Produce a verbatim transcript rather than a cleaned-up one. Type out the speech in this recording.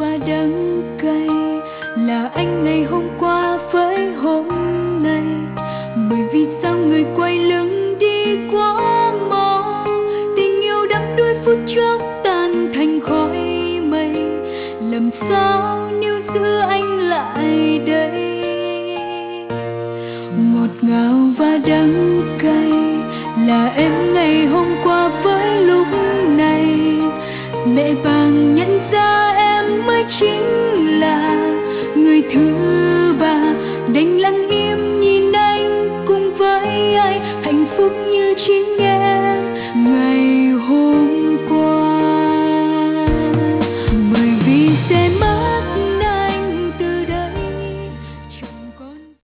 và đắng cay là anh ngày hôm qua với hôm nay. Bởi vì sao người quay lưng đi quá mau, tình yêu đắm đuối phút chốc tan thành khói mây. Làm sao níu giữ anh lại đây? Ngọt ngào và đắng cay là em ngày hôm qua với lúc này. Mẹ vàng nhận ra em mới chính là người thứ ba, đành lặng